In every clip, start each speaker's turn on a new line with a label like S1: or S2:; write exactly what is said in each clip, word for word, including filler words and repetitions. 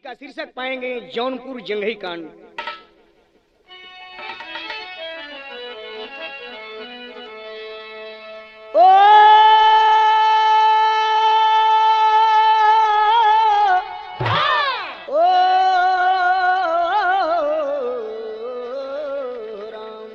S1: का शीर्षक पाएंगे जौनपुर जंघई कांड। ओ ओ राम,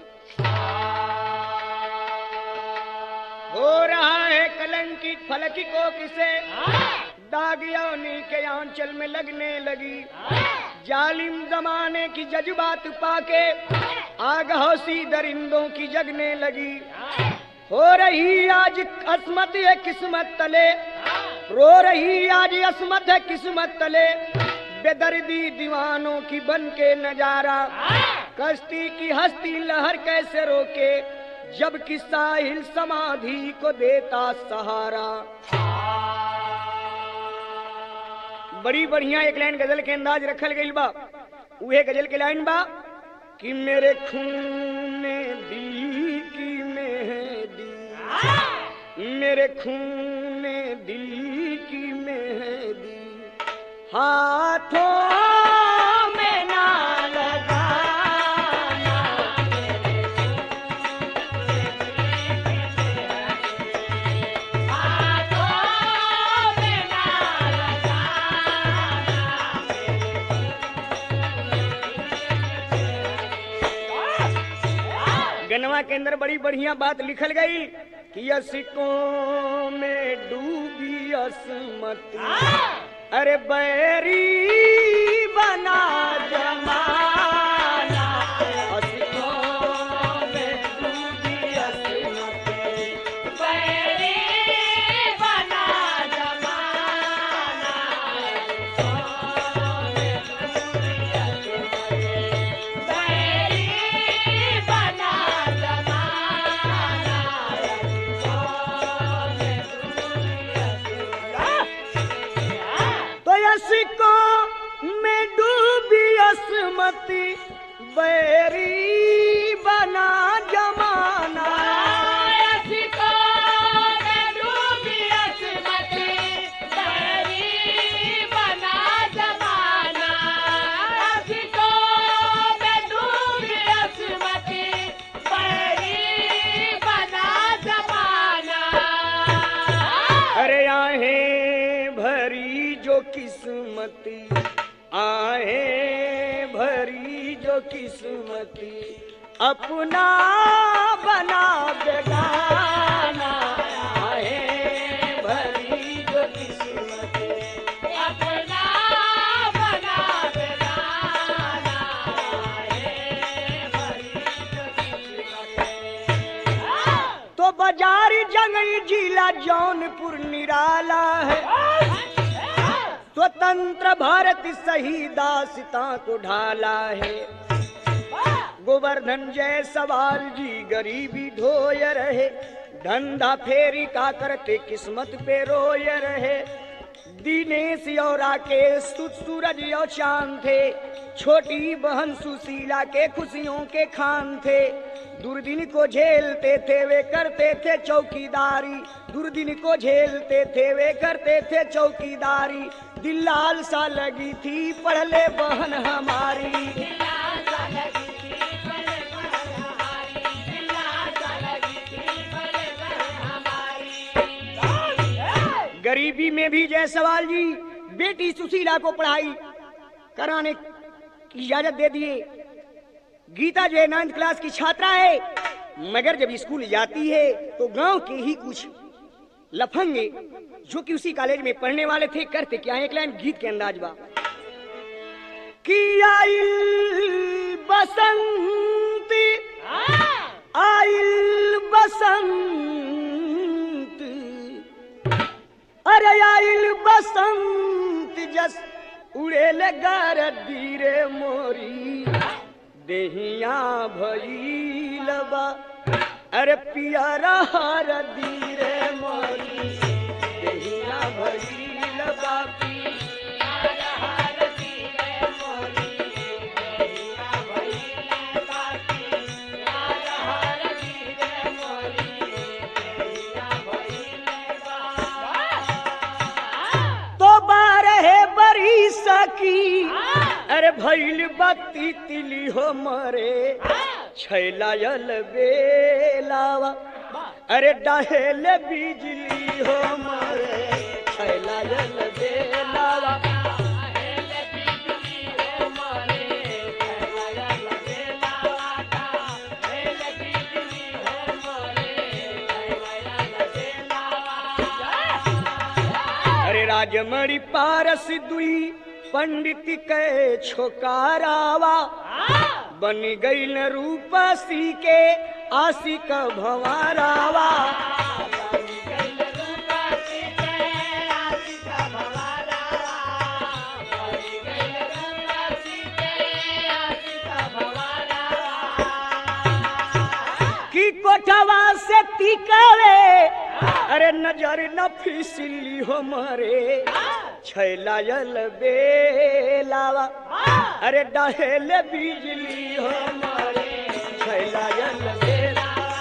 S1: हो रहा है कलंकित फलक को किसे दाग यौनी के आंचल में लगने लगी। जालिम जमाने की जज्बात पाके आग हौसी दरिंदों की जगने लगी। हो रही आज असमत है किस्मत तले, रो रही आज असमत है किस्मत तले, बेदर्दी दीवानों की बन के नजारा। कश्ती की हस्ती लहर कैसे रोके जबकि साहिल समाधि को देता सहारा। बड़ी बढ़िया एक लाइन गजल के अंदाज रखल गई बा। उहे गजल के लाइन बा कि मेरे खून ने दिल की मेहंदी, मेरे खून ने दिल की मेहंदी हाथों में ना लगाना। गनवा के अंदर बड़ी बढ़िया बात लिखल गई कि असिकों में डूबी असमत, अरे बैरी बना जमाना। असिकों में डूबी असमत, बैरी बना जमाना। असिकों में डूबी असमती बैरी बना जमाना। असिकों में डूबी असमती बैरी बना जमाना। असिकों में डूबी असमती बैरी बना जमाना। अरे आहें भरी जो किस्मती, आहें भरी जो किस्मती अपना बना बेगाना। आहें भरी जो किस्मती अपना बना बेगाना। आहें भरी जो किस्मती। तो बाजार जंगई जिला जौनपुर निराला है, स्वतंत्र भारत शहीदासिता को ढाला है। गोवर्धन जय सवाल जी गरीबी ढोय रहे, धंधा फेरी का करते किस्मत पे रोय रहे। दिनेश और राकेश सूरज और चांद थे, छोटी बहन सुशीला के खुशियों के खान थे। दुर्दिन को झेलते थे वे करते थे चौकीदारी, दुर्दिन को झेलते थे वे करते थे चौकीदारी। दिल लाल सा लगी थी पढ़ ले बहन हमारी। दिल लाल सा लगी थी पढ़ ले बहन हमारी। दिल लाल सा लगी थी पढ़ ले बहन हमारी। गरीबी में भी जायसवाल जी बेटी सुशीला को पढ़ाई कराने की इजाजत दे दिए। गीता जो है नाइन्थ क्लास की छात्रा है, मगर जब स्कूल जाती है तो गांव के ही कुछ लफंगे जो कि उसी कॉलेज में पढ़ने वाले थे करते क्या है। एक लाइन गीत के अंदाज बा कि आइल बसंती, आइल बसंत, अरे आइल बसंत जस उड़े लगा धीरे मोरी देहिया भइल बा। अरे पियरा हर धीरे मोरी देहिया भइल बा। पियरा हर धीरे मोरी देहिया भइल बा। पियरा हर धीरे मोरी देहिया भइल बा। तो बारह बरिस की बिचारी अरे भैल बत्ती तिली हो मरे छैलायल बेलावा अरे डहेल बिजली हो मरे छैलायल बेलावा अरे राजमणि पारस दुई पंडित के छोकारावा बन गई न रूपसी के आशिक भंवरावा की कोठवा से तिकावे अरे नजर न फिसली हो मरे छैलायल बेलावा अरे डहेल बिजली हो मरे छैलायल बेलावा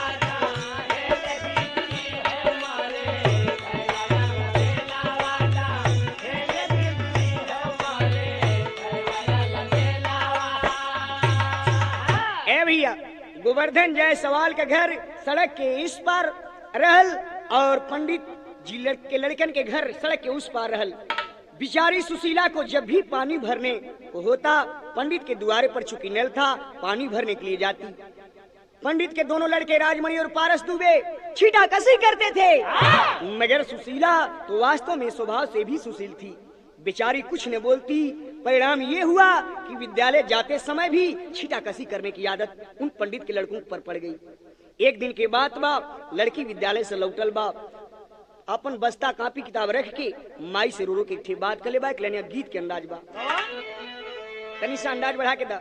S1: ए भैया गोवर्धन जय सवाल का घर सड़क के इस पार रहल और पंडित जी के लड़कन के घर सड़क के उस पार रहल। बिचारी सुशीला को जब भी पानी भरने को होता पंडित के द्वारे पर चुकी नल था पानी भरने के लिए जाती। पंडित के दोनों लड़के राजमणि और पारस दुबे छीटा कसी करते थे मगर सुशीला तो वास्तव में स्वभाव से भी सुशील थी। बेचारी कुछ न बोलती। परिणाम ये हुआ कि विद्यालय जाते समय भी छीटा कसी करने की आदत उन पंडित के लड़कों पर पड़ गई। एक दिन के बाद बा लड़की विद्यालय से लौटल बा अपन बस्ता कापी किताब रख के माई से रो रो के ठे बात कले बा एक लेनिया गीत के अंदाज बा तनी सा अंदाज बढ़ा के दा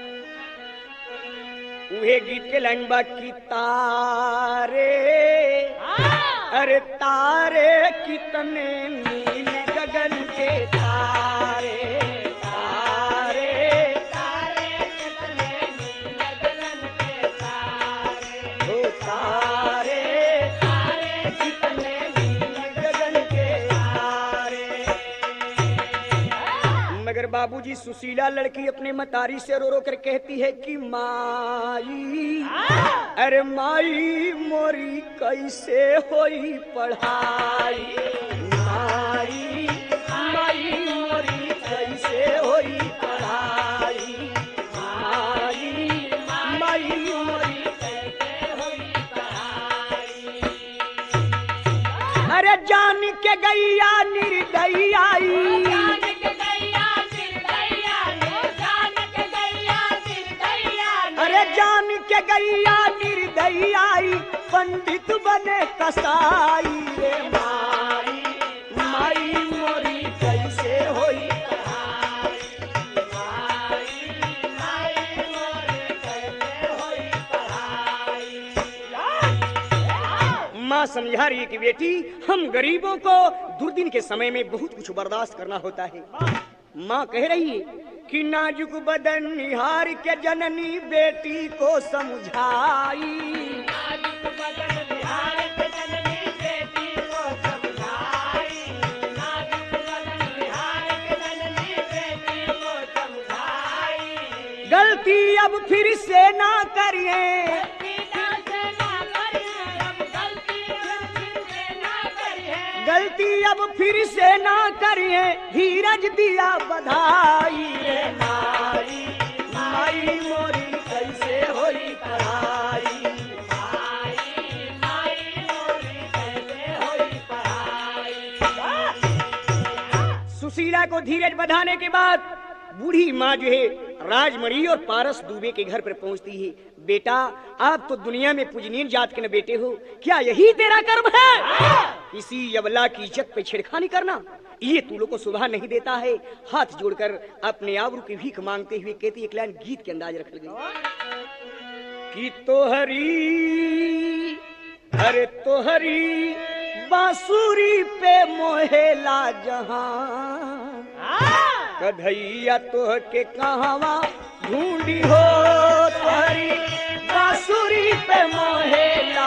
S1: उहे गीत के लाइन बा की तारे अरे तारे कितने नील गगन के तारे तारे तारे कितने नील गगन के तारे ओ तारे तारे कितने नील गगन के तारे। मगर बाबूजी सुशीला लड़की अपने मतारी से रो रो कर कहती है कि माई अरे माई मोरी कैसे होई पढ़ाई माई माई मोरी कैसे होई पढ़ाई माई माई मोरी कैसे होई पढ़ाई। अरे जान के गैया निर्दयी अरे जान के गैया निर्दयी पंडित बने कसाई रे माई माई मोरी कैसे होई पढ़ाई माई माई मोरी कैसे होई पढ़ाई। माँ समझा रही है कि बेटी हम गरीबों को दुर्दिन के समय में बहुत कुछ बर्दाश्त करना होता है। माँ कह रही है कि नाजुक बदन निहार के जननी बेटी को समझाई नाजुक बदन निहार के जननी बेटी को समझाई नाजुक बदन निहार के जननी बेटी को समझाई। गलती अब फिर से ना करिए गलती अब फिर से ना करिए धीरज दिया बधाई रे माई माई मोरी कैसे होई पढ़ाई माई माई मोरी कैसे होई पढ़ाई। सुशीला को धीरज बधाने के बाद बूढ़ी माँ जो है राजमणि और पारस दुबे के घर पर पहुंचती है। बेटा आप तो दुनिया में पूजनीय जात के न बेटे हो, क्या यही तेरा कर्म है? इसी यवला की इज्जत पे छेड़खानी करना ये तू लोग को शोभा नहीं देता है। हाथ जोड़कर अपने आबरू की भीख मांगते हुए कहती एक लाइन गीत के अंदाज रख गई कि तोहरी अरे तोहरी बांसुरी पे मोहेला जहां कन्हैया तोह के कहवा ढूंढी हो तोहरी बांसुरी पे मोहेला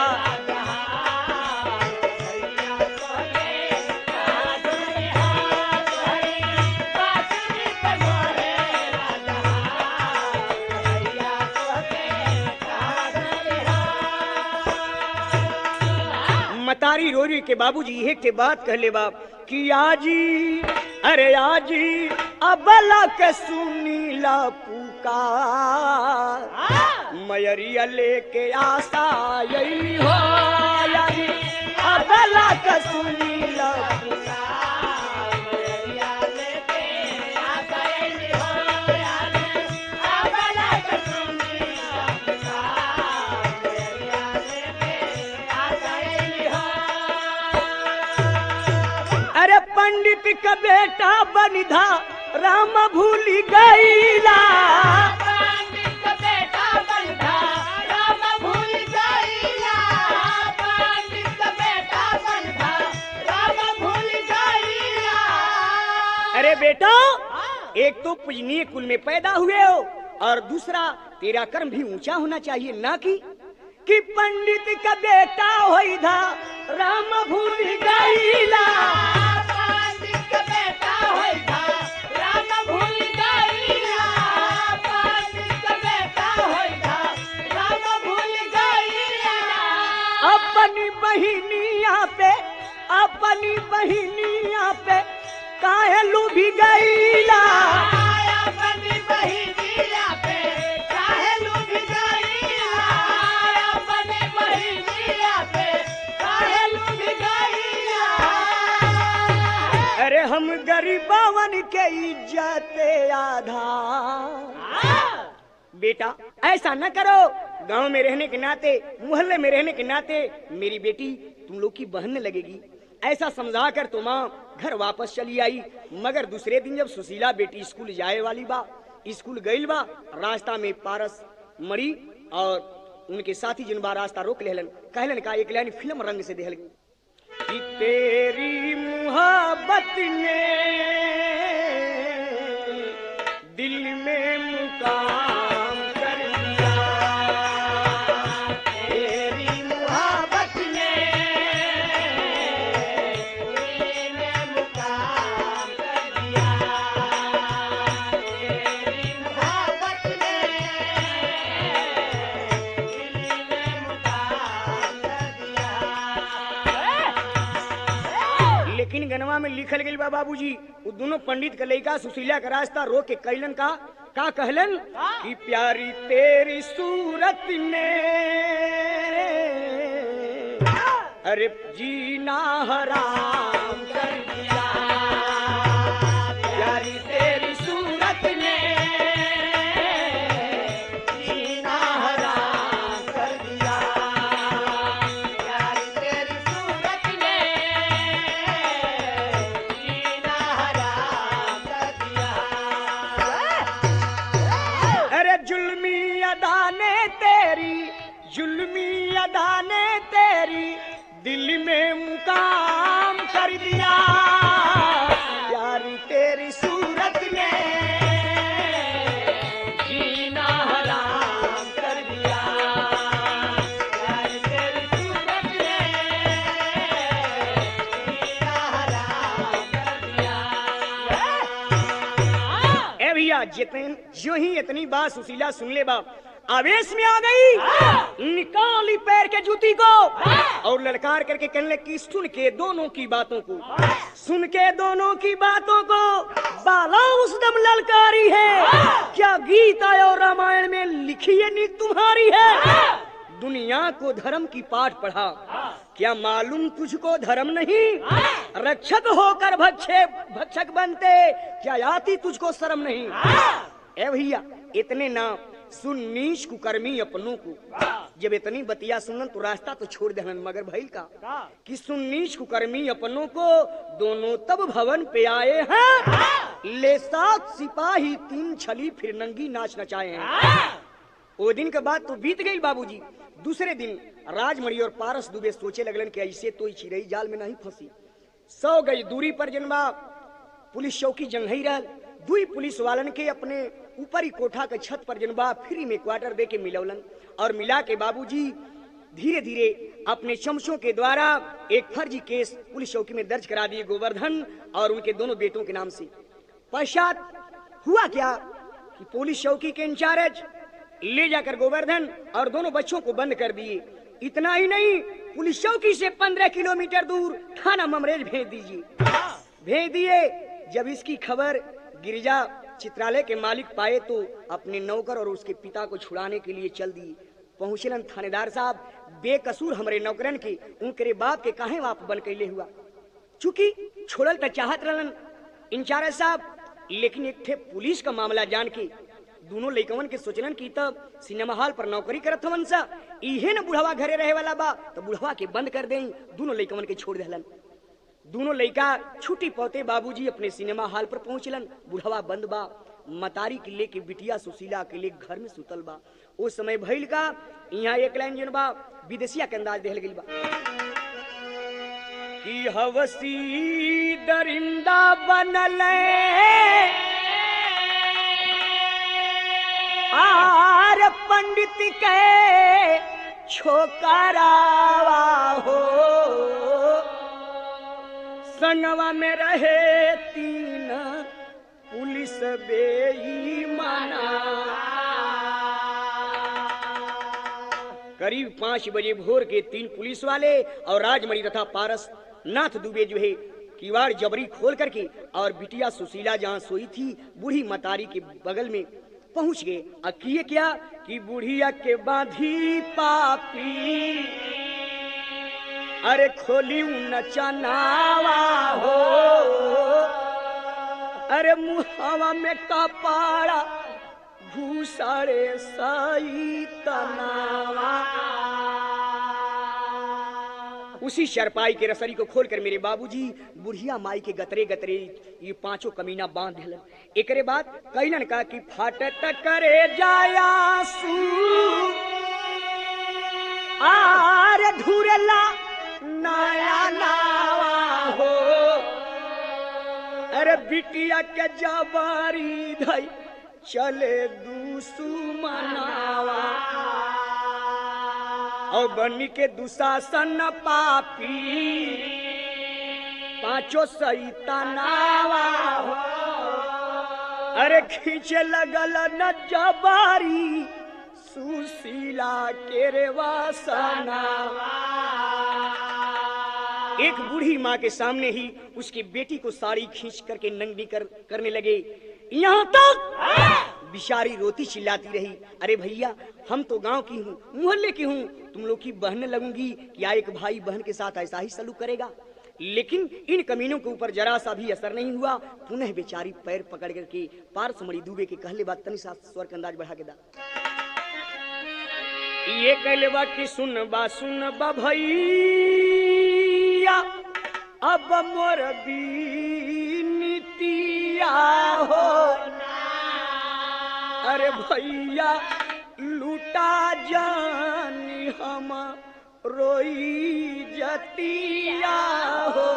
S1: मारी रोरी के बाबूजी ये के बात कहले बाप कि आजी अरे आजी अबला के सुनीला पुकार मयरिया लेके आशा यही हो आजी अबला के सुनीला पुकार मयरिया लेके आशा यही हो आजी अबला के सुनीला पुकार मयरिया लेके आशा यही हो। अरे पंडित का बेटा बनिधा राम भूली गईला पंडित का बेटा बनिधा राम भूल गईला पंडित का बेटा बनिधा राम भूल गईला। अरे बेटा एक तो पूजनीय कुल में पैदा हुए हो और दूसरा तेरा कर्म भी ऊंचा होना चाहिए ना कि कि पंडित का बेटा होई था राम भूल गईला पंडित का बेटा होई था राम भूल गईला पंडित का बेटा होई था राम भूल गईला। अपनी बहिनिया पे अपनी बहिनिया पे काहे लूभी गईला अपनी बहिनिया पे काहे लूभी गईला अपनी बहिनिया पे काहे लूभी गईला। अरे हम गरीबावन के इज्जत आधार बेटा ऐसा न करो गांव में रहने के नाते मोहल्ले में रहने के नाते मेरी बेटी तुम लोग की बहन लगेगी ऐसा समझा कर तो माँ घर वापस चली आई। मगर दूसरे दिन जब सुशीला बेटी स्कूल जाए वाली बा स्कूल गई बा रास्ता में पारस मरी और उनके साथी जिन बा रास्ता रोक लेहलन कहलन का एक लाइन फिल्म रंग से देहल कि तेरी मुहब्बत ने दिल में मुकाम कर दिया तेरी मुहब्बत ने दिल में मुकाम कर दिया तेरी मुहब्बत ने दिल में मुकाम कर दिया। लेकिन गनवा में लिखल गई बा बाबूजी वो दोनों पंडित का लड़का सुशीला का रास्ता रोक के कैलन का का कहलन कि प्यारी तेरी सूरत ने अरे जीना हराम कर दिया प्यारी तेरी सूरत ने जीना हराम कर दिया प्यारी तेरी सूरत ने जीना हराम कर दिया। अरे जुल्मी अदा ने तेरी जुल्मी अदा ने तेरी दिल में मुकाम कर दिया प्यारी तेरी सूरत ने जीना हराम कर दिया प्यारी तेरी सूरत ने जीना हराम कर दिया। ए भैया जितने जो ही इतनी बात सुशीला सुन ले बाप आवेश में आ गई निकाली पैर के जूती को और ललकार करके कहने लगी सुन के दोनों की बातों को सुन के दोनों की बातों को बाला उस दम ललकारी है क्या गीता और रामायण में लिखी है नीति तुम्हारी है दुनिया को धर्म की पाठ पढ़ा क्या मालूम तुझको धर्म नहीं रक्षक होकर भक्षे भक्षक बनते क्या आती तुझको शर्म नहीं। ए भैया इतने ना सुन नीच कुकर्मी अपनों को जब इतनी बतिया सुनन तो रास्ता तो छोड़ देहन मगर भइल का कि सुन नीच कुकर्मी अपनों को दोनों तब भवन पे आए हैं ले सात सिपाही तीन छली फिर नंगी नाच नचाए हैं। वो दिन के बाद तो बीत गई बाबूजी। दूसरे दिन राजमणि और पारस दुबे सोचे लगलन कि ऐसे तो चिड़ई जाल में नहीं फंसी। सौ गई दूरी पर जनबा पुलिस चौकी जंघई रहल दुई पुलिस वालन के अपने ऊपरी कोठा के छत पर जनबा फ्री में क्वार्टर दे के मिलौलन और मिला के बाबूजी धीरे धीरे अपने चमचों के द्वारा एक फर्जी केस पुलिस चौकी में दर्ज करा दिए गोवर्धन और उनके दोनों बेटों के नाम से। पश्चात हुआ क्या कि पुलिस चौकी के इंचार्ज ले जाकर गोवर्धन और दोनों बच्चों को बंद कर दिए। इतना ही नहीं पुलिस चौकी से पंद्रह किलोमीटर दूर थाना ममरेज भेज दीजिए। भेज दिए। जब इसकी खबर गिरिजा चित्रालय के मालिक पाए तो अपने नौकर और उसके पिता को छुड़ाने के लिए चल दिए। पहुंचलन थानेदार साहब, बेकसूर हमरे नौकरन के उनके बाप के काहे वाप बन कैले हुआ। चूंकि छोड़ल त चाहत रहलन इंचार्ज साहब, लेकिन एक ठे पुलिस का मामला जान के दोनों लइकवन के सोचलन की तब सिनेमा हॉल पर नौकरी करत हवन सा, इहे न बुढ़वा घरे रहे वाला बा, तो बुढ़वा के बंद कर दें। दोनों लइकवन के छोड़ देहलन। दोनों लइका छुट्टी पौते बाबूजी अपने सिनेमा हॉल पर पहुंचलन। बुढ़वा बंद बा, मतारी के लेके बिटिया सुशीला के ले घर में सुतल बा। उस समय भइल का यहाँ एक लाइन जन बा विदेशिया के अंदाज देहल गइल बा कि हवसी दरिंदा बनले आर पंडित के छोकरावा हो, संगवा में रहे तीन पुलिस बेईमाना। करीब पांच बजे भोर के तीन पुलिस वाले और राजमणि तथा पारस नाथ दुबे जो है किवाड़ जबरी खोल करके और बिटिया सुशीला जहाँ सोई थी बूढ़ी मतारी के बगल में पहुंच गए। अकिए क्या कि बुढ़िया के बांधी पापी अरे खोली नचनावा हो, अरे मुहावा में कपाड़ा घूसड़े सही तनावा। उसी शरपाई के रसरी को खोलकर मेरे बाबूजी बुढ़िया माई के गतरे गतरे ये पांचों कमीना बांध दिलन। एकरे बाद कैलन का कि फाटत करे जाया सू आर धुरला नया नावा हो, अरे बिटिया के जबारी धई चले दुश्मनावा और बनी के दुशासन पापी पांचों सैतानावा हो, अरे खींचे लगल न जबारी सुशीला के रे वासनावा। एक बूढ़ी माँ के सामने ही उसकी बेटी को साड़ी खींच करके नंगी कर करने लगे। यहाँ तक बिचारी रोती चिल्लाती रही, अरे भैया हम तो गांव की हूँ, मोहल्ले की हूँ, तुम लोग की बहने लगूंगी क्या एक भाई बहन के साथ ऐसा ही सलूक करेगा। लेकिन इन कमीनों के ऊपर जरा सा भी असर नहीं हुआ। पुनः बेचारी पैर पकड़ करके पारसमणि दुबे के कहले बात तनी सा स्वर का अंदाज बढ़ा के दा ये कहले बा कि सुन बा सुन बा भैया अब मोर बीनितिया हो, अरे भैया लूटा जानी हम रोई जतिया हो,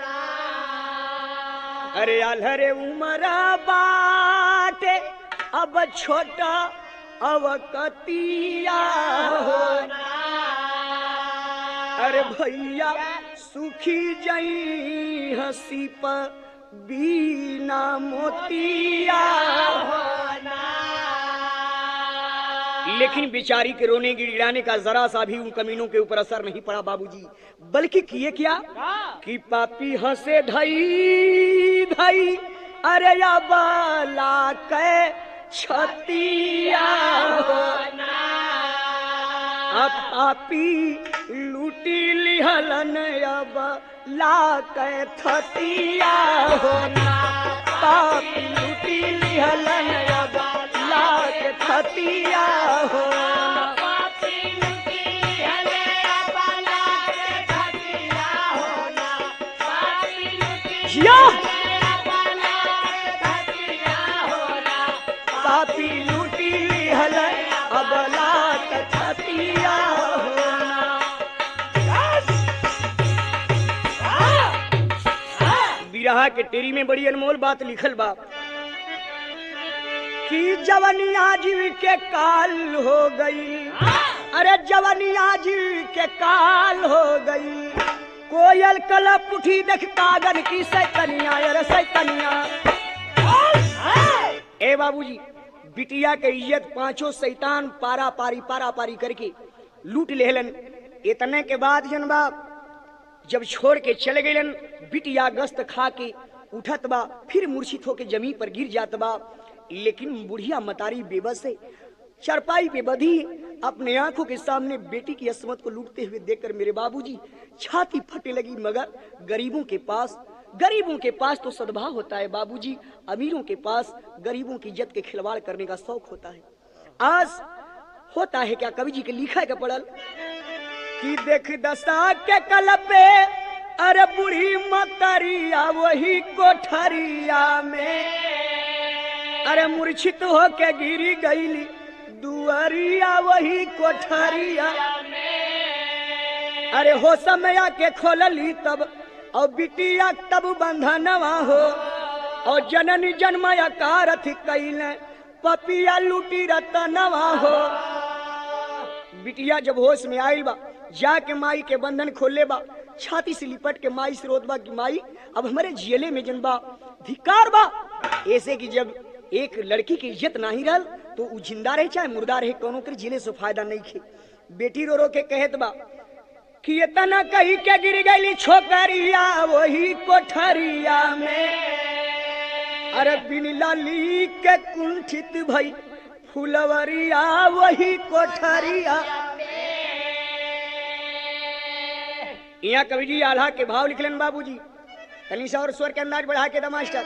S1: अरे अलहरे उमरा बाटे अब छोटा अवकतिया हो, अरे भैया सुखी जई हंसी पर बीना मोतिया हो। लेकिन बेचारी के रोने गिड़गिड़ाने का जरा सा भी उन कमीनों के ऊपर असर नहीं पड़ा बाबूजी, बल्कि किए क्या कि पापी हंसे धई धई अरे या बाला के छतिया हो, अब पापी लूटी लिहलन अब लाके थतिया हो, पापी लूटी लिहलन अब लाके थतिया हो, पापी लूटी लिहलन अब लाके थतिया हो, पापी लूटी लिहलन अब लाके थतिया हो, पापी लूटी लिहलन अब लाके थतिया हो। बिरहा के टेरी में बड़ी अनमोल बात लिखल बा कि जवनिया जीव के काल हो गई, अरे जवनिया जीव के काल हो गई, कोयल कलप उठी देख कागन की सैतनिया, अरे सैतनिया। ए बाबूजी बिटिया के इज्जत पांचों शैतान पारा पारी पारा पारी करके लूट लेहलन। इतने के बाद जन बा जब छोड़ के चले गए बिटिया गस्त खा के उठत बा, फिर मूर्छित होके जमीन पर गिर जात बा। लेकिन बुढ़िया मतारी बेबस है, चरपाई पे बधी अपने आंखों के सामने बेटी की असमत को लूटते हुए देखकर मेरे बाबूजी छाती फटे लगी। मगर गरीबों के पास गरीबों के पास तो सद्भाव होता है बाबूजी, अमीरों के पास गरीबों की इज्जत के खिलवाड़ करने का शौक होता है। आज होता है क्या, कवि जी के लिखा है पड़ल कि देख दशा के कल पे अरे बूढ़ी मतरिया वही कोठरिया में अरे मूर्छित होके गिरी गईली दुआरिया वही कोठरिया। अरे हो समय के खोलली तब और बिटिया तब बंधनवा हो और जननी जन्मया कारथ कैले पपिया लूटी रतनवा हो। बिटिया जब होश में आयल बा जाके माई के बंधन खोले बा, छाती से लिपट के माई से रोत बा कि माई अब हमारे जियले में जन बा धिकार बा। ऐसे कि जब एक लड़की की इज्जत नहीं रहल तो उ जिंदा रहे चाहे मुर्दा रहे, कोनो के जिले से फायदा नहीं खे। बेटी रो रो के कहत बा कि इतना कही के गिर गई छोकरिया वही कोठरिया में अरे बिन लाली के कुंठित भई फुलवरिया वही कोठरिया। यहाँ कवि जी आल्हा के भाव लिखलन बाबूजी, तनी सा और स्वर के अंदाज बढ़ा के द मास्टर।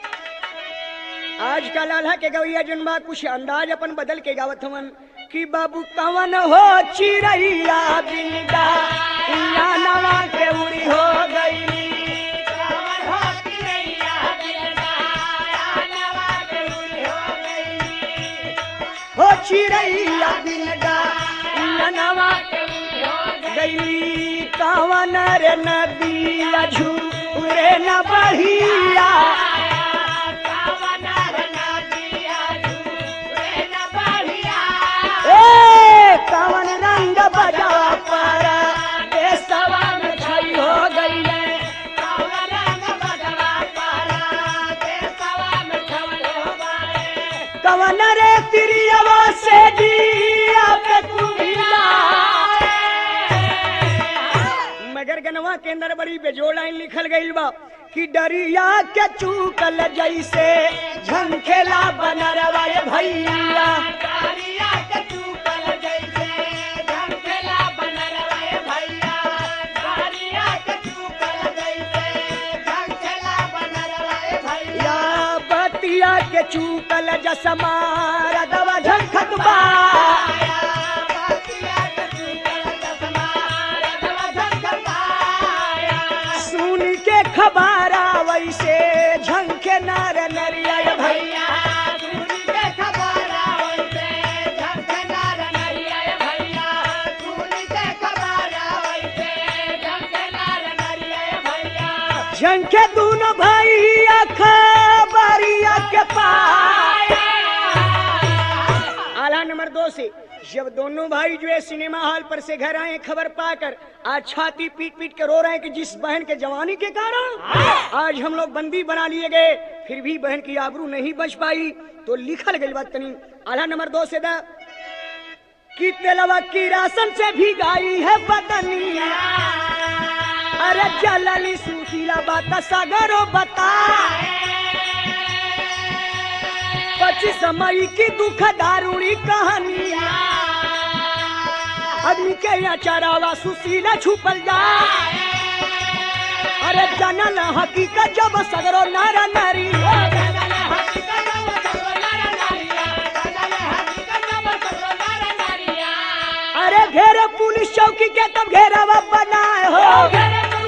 S1: आज कल आल्हा के गवैया जन बा कुछ अंदाज अपन बदल के गावत हवन कि बाबू कवन हो चिरैया बिंदा इना नवा के उड़ी हो गई कवन हो चिरैया बिंदा नवा के उड़ी हो गई हो चिरैया बिंदा इना नवा के उड़ी हो गई कवन रे नदिया झूरे न बढ़िया कवन रंग बजा पर देशवा में छई हो गई कवन रंग बजा पर देशवा में छई हो गई कवन रे तिरियवा से दिया पे कुमिला। मगर गनवा के अंदर बड़ी बेजोड़ लाइन लिखल गई बा कि डरिया के चूकल जैसे झंखेला बनरवा भैया डरिया के चूकल जैसे झंखेला बनरवा भैया डरिया के चूकल जैसे झंखेला बनरवा भैया बतिया के चूकल जसमार दवा झंखत बा बतिया के चूकल जसमार दवा झंखत बा सुन के खबारा वैसे झंखे नार नरिया भैया सुन के खबारा वैसे झंखे नार नरिया भैया सुन के खबारा वैसे झंखे नार नरिया भैया झंखे दोनों भैया खबरिया के पाया। आला नंबर दो से जब दोनों भाई जो है सिनेमा हॉल पर से घर आए खबर पाकर आज छाती पीट पीट के रो रहे हैं कि जिस बहन के जवानी के कारण आज हम लोग बंदी बना लिए गए, फिर भी बहन की आबरू नहीं बच पाई। तो लिखल गई बात तनी आला नंबर दो से दा कि तेलवा की राशन से भी गाई है बदनिया अरे जलली सुशीला बात सागरो बता पच्चीस मई की दुख दारूणी कहानिया अग्नि के यहाँ चरावा सुशीला छुपल जा अरे जनल हकीकत जब सगरो नारा नारी अरे घेरे पुलिस चौकी के तब घेरावा बनाए हो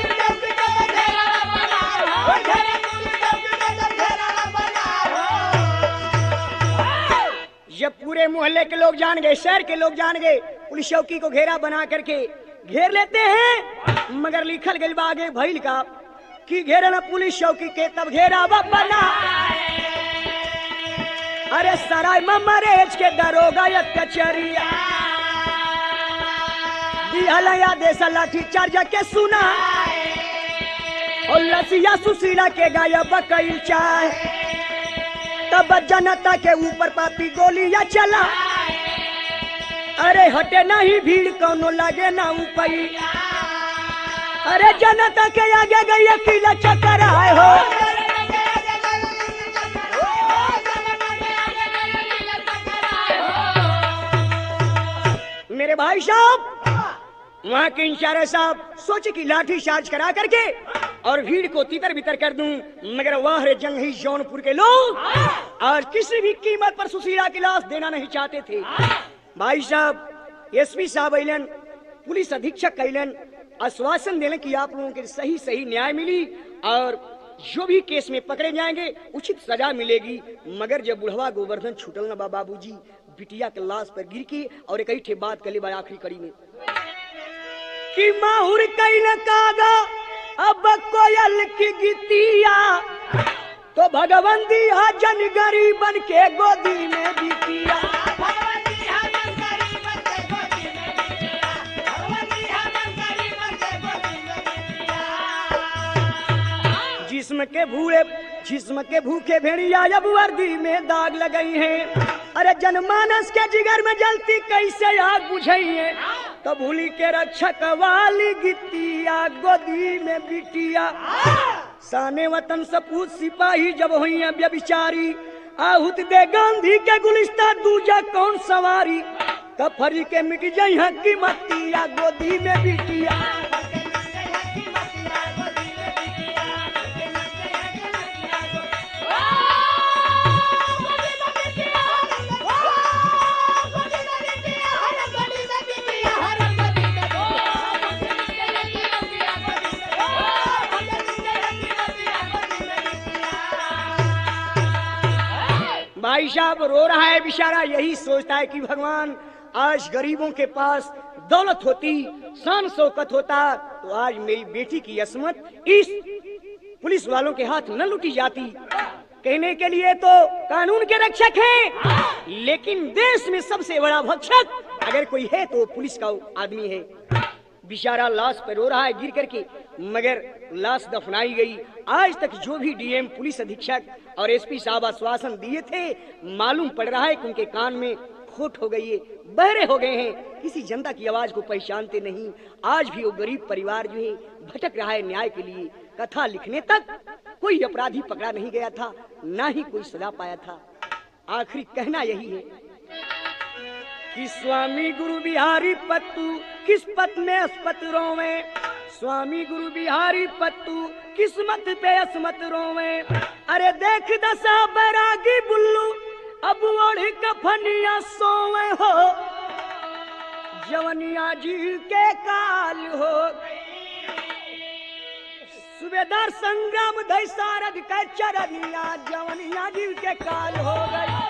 S1: जब पूरे मोहल्ले के लोग जान गए, शहर के लोग जान गए, पुलिस चौकी को घेरा बना करके घेर लेते हैं। मगर लिखल गई आगे भइल का कि घेरे न पुलिस चौकी के तब घेरा बना अरे सराय ममरेज के दरोगा या कचरिया दिहला देश लाठी चार्ज के सुना और लसिया सुशीला के गायब कईल चाय तब जनता के ऊपर पापी गोलियां चला अरे हटे नहीं भीड़ कौनो लगे ना उपई, अरे जनता के आगे गई किला चक्कर आए हो। मेरे भाई साहब वहां के इंचार्ज साहब सोचे कि लाठी चार्ज करा करके और भीड़ को तितर बितर कर दूं, मगर वह रे जंगही जौनपुर के लोग आज किसी भी कीमत पर सुशीला की लाश देना नहीं चाहते थे। भाई साहब एसपी साहब अलन, पुलिस अधीक्षक अलन, आश्वासन देने की आप लोगों के सही सही न्याय मिली और जो भी केस में पकड़े जाएंगे उचित सजा मिलेगी। मगर जब बुढ़वा गोवर्धन छूटल न बाबूजी बिटिया के लाश पर गिर की और एक ही बात कली बा आखिरी कड़ी में कि माहुर कई न कागा अब कोयल की गितिया, तो भगवान दिया जन गरीबन के गोदी में बिटिया। जिस्म के भूले जिस्म के भूखे भेड़िया अब वर्दी में दाग लगाई हैं, अरे जनमानस के जिगर में जलती कैसे आग बुझाइए, तो भूली के रक्षक वाली गितिया गोदी में बिटिया। साने वतन सपूत सिपाही जब हुई व्यभिचारी, आहुत दे गांधी के गुलिस्ता दूजा कौन सवारी, तब फरी के मिट जाई की मतिया गोदी में बिटिया। भाई साहब रो रहा है बेचारा, यही सोचता है कि भगवान आज गरीबों के पास दौलत होती, शान शौकत होता, तो आज मेरी बेटी की असमत इस पुलिस वालों के हाथ न लुटी जाती। कहने के लिए तो कानून के रक्षक हैं, लेकिन देश में सबसे बड़ा भक्षक अगर कोई है तो पुलिस का आदमी है। बेचारा लाश पर रो रहा है गिर करके, मगर लाश दफनाई गई। आज तक जो भी डीएम, पुलिस अधीक्षक और एसपी साहब आश्वासन दिए थे, मालूम पड़ रहा है कि उनके कान में खोट हो गई है, बहरे हो गए हैं, किसी जनता की आवाज को पहचानते नहीं। आज भी वो गरीब परिवार जो है भटक रहा है न्याय के लिए। कथा लिखने तक कोई अपराधी पकड़ा नहीं गया था, ना ही कोई सजा पाया था। आखिरी कहना यही है कि स्वामी गुरु बिहारी पत्तू किस्मत में अस्पत रोवे, स्वामी गुरु बिहारी पत्तू किस्मत पे अस्मत रोवे। अरे देख दशा बैरागी बुल्लू अब ओढ़ कफनिया सोवे हो, जवनिया जी के काल हो। सूबेदार संग्राम धई सारद के चरनिया, जवनिया जी के काल हो गई।